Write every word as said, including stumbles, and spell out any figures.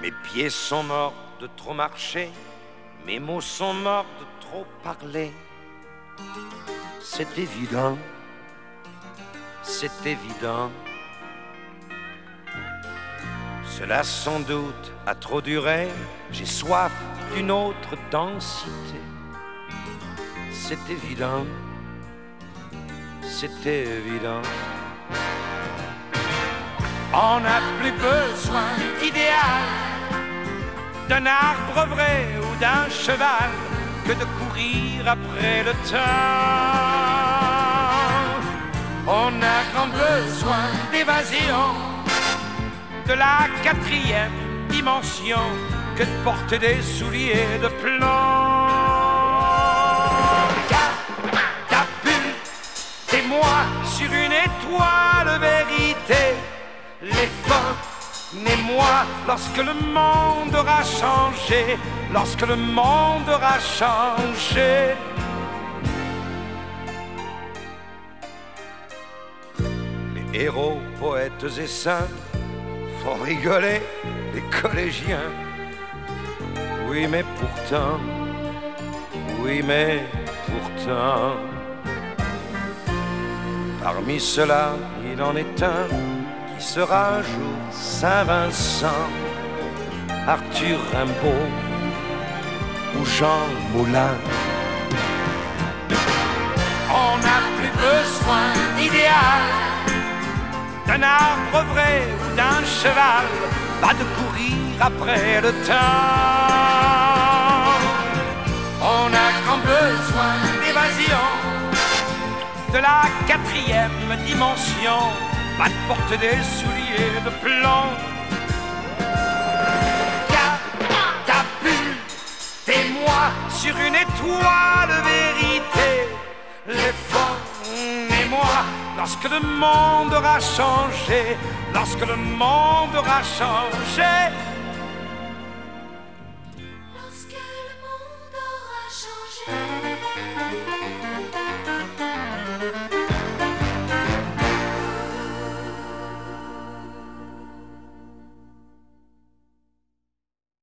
Mes pieds sont morts de trop marcher, mes mots sont morts de trop parler. C'est évident, c'est évident. Cela sans doute a trop duré, j'ai soif d'une autre densité. C'est évident, c'est évident. On n'a plus besoin d'idéal, d'un arbre vrai ou d'un cheval, que de courir après le temps. On a grand besoin d'évasion, de la quatrième dimension, que de porter des souliers de plomb. Catapultez-moi sur une étoile vérité, les fins. Né-moi lorsque le monde aura changé, lorsque le monde aura changé. Les héros, poètes et saints font rigoler les collégiens. Oui, mais pourtant, oui, mais pourtant, parmi ceux-là, il en est un qui sera un jour Saint-Vincent, Arthur Rimbaud ou Jean Moulin. On n'a plus besoin d'idéal, d'un arbre vrai ou d'un cheval, pas de courir après le temps. On a grand besoin d'évasion, de la quatrième dimension, pas de porter des souliers de plomb. Catapultez-moi sur une étoile vérité, les formez-moi lorsque le monde aura changé, lorsque le monde aura changé.